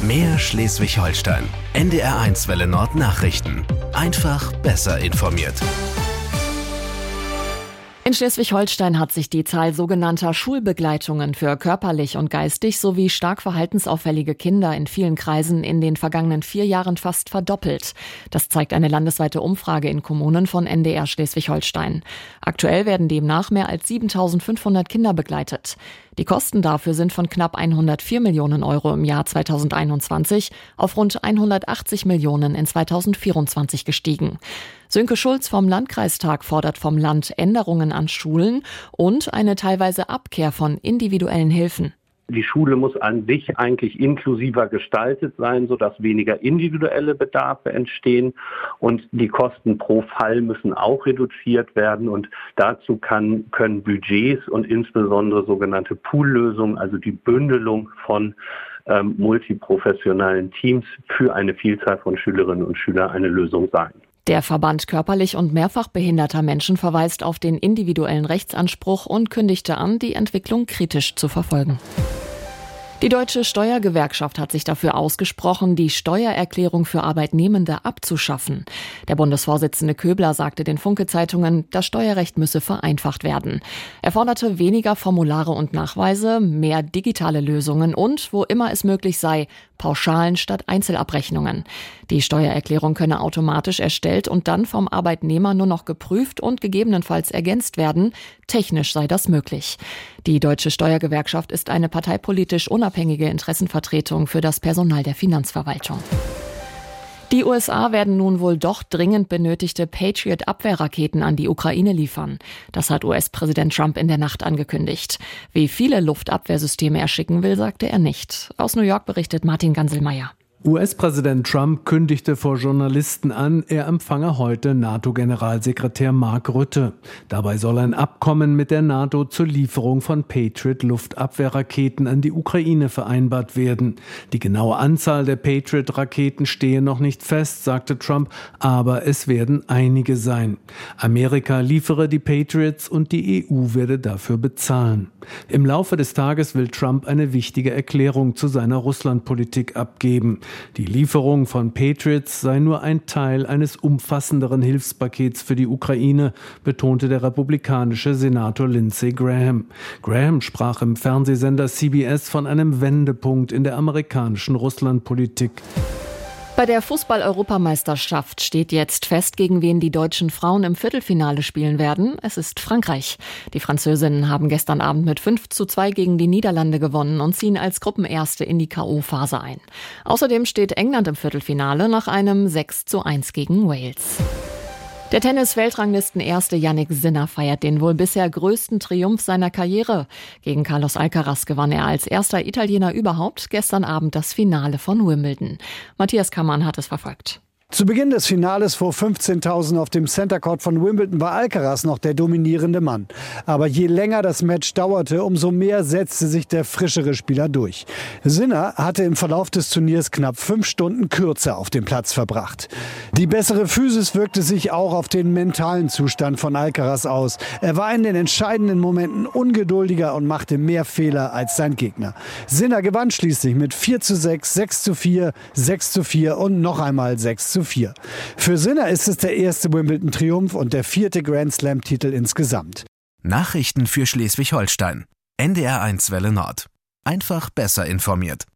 Mehr Schleswig-Holstein. NDR1 Welle Nord Nachrichten. Einfach besser informiert. In Schleswig-Holstein hat sich die Zahl sogenannter Schulbegleitungen für körperlich und geistig sowie stark verhaltensauffällige Kinder in vielen Kreisen in den vergangenen 4 Jahren fast verdoppelt. Das zeigt eine landesweite Umfrage in Kommunen von NDR Schleswig-Holstein. Aktuell werden demnach mehr als 7.500 Kinder begleitet. Die Kosten dafür sind von knapp 104 Millionen Euro im Jahr 2021 auf rund 180 Millionen in 2024 gestiegen. Sönke Schulz vom Landkreistag fordert vom Land Änderungen an Schulen und eine teilweise Abkehr von individuellen Hilfen. Die Schule muss an sich eigentlich inklusiver gestaltet sein, sodass weniger individuelle Bedarfe entstehen, und die Kosten pro Fall müssen auch reduziert werden, und dazu können Budgets und insbesondere sogenannte Poollösungen, also die Bündelung von multiprofessionellen Teams für eine Vielzahl von Schülerinnen und Schülern eine Lösung sein. Der Verband körperlich und mehrfach behinderter Menschen verweist auf den individuellen Rechtsanspruch und kündigte an, die Entwicklung kritisch zu verfolgen. Die Deutsche Steuergewerkschaft hat sich dafür ausgesprochen, die Steuererklärung für Arbeitnehmende abzuschaffen. Der Bundesvorsitzende Köbler sagte den Funke-Zeitungen, das Steuerrecht müsse vereinfacht werden. Er forderte weniger Formulare und Nachweise, mehr digitale Lösungen und, wo immer es möglich sei, Pauschalen statt Einzelabrechnungen. Die Steuererklärung könne automatisch erstellt und dann vom Arbeitnehmer nur noch geprüft und gegebenenfalls ergänzt werden. Technisch sei das möglich. Die Deutsche Steuergewerkschaft ist eine parteipolitisch unabhängige Interessenvertretung für das Personal der Finanzverwaltung. Die USA werden nun wohl doch dringend benötigte Patriot-Abwehrraketen an die Ukraine liefern. Das hat US-Präsident Trump in der Nacht angekündigt. Wie viele Luftabwehrsysteme er schicken will, sagte er nicht. Aus New York berichtet Martin Ganselmeier. US-Präsident Trump kündigte vor Journalisten an, er empfange heute NATO-Generalsekretär Mark Rutte. Dabei soll ein Abkommen mit der NATO zur Lieferung von Patriot-Luftabwehrraketen an die Ukraine vereinbart werden. Die genaue Anzahl der Patriot-Raketen stehe noch nicht fest, sagte Trump, aber es werden einige sein. Amerika liefere die Patriots und die EU werde dafür bezahlen. Im Laufe des Tages will Trump eine wichtige Erklärung zu seiner Russlandpolitik abgeben. Die Lieferung von Patriots sei nur ein Teil eines umfassenderen Hilfspakets für die Ukraine, betonte der republikanische Senator Lindsey Graham. Graham sprach im Fernsehsender CBS von einem Wendepunkt in der amerikanischen Russlandpolitik. Bei der Fußball-Europameisterschaft steht jetzt fest, gegen wen die deutschen Frauen im Viertelfinale spielen werden. Es ist Frankreich. Die Französinnen haben gestern Abend mit 5:2 gegen die Niederlande gewonnen und ziehen als Gruppenerste in die K.O.-Phase ein. Außerdem steht England im Viertelfinale nach einem 6:1 gegen Wales. Der Tennis-Weltranglisten-Erste Jannik Sinner feiert den wohl bisher größten Triumph seiner Karriere. Gegen Carlos Alcaraz gewann er als erster Italiener überhaupt gestern Abend das Finale von Wimbledon. Matthias Kammann hat es verfolgt. Zu Beginn des Finales vor 15.000 auf dem Center Court von Wimbledon war Alcaraz noch der dominierende Mann. Aber je länger das Match dauerte, umso mehr setzte sich der frischere Spieler durch. Sinner hatte im Verlauf des Turniers knapp 5 Stunden kürzer auf dem Platz verbracht. Die bessere Physis wirkte sich auch auf den mentalen Zustand von Alcaraz aus. Er war in den entscheidenden Momenten ungeduldiger und machte mehr Fehler als sein Gegner. Sinner gewann schließlich mit 4:6, 6:4, 6:4 und noch einmal 6:4. Für Sinner ist es der erste Wimbledon-Triumph und der 4. Grand-Slam-Titel insgesamt. Nachrichten für Schleswig-Holstein. NDR1 Welle Nord. Einfach besser informiert.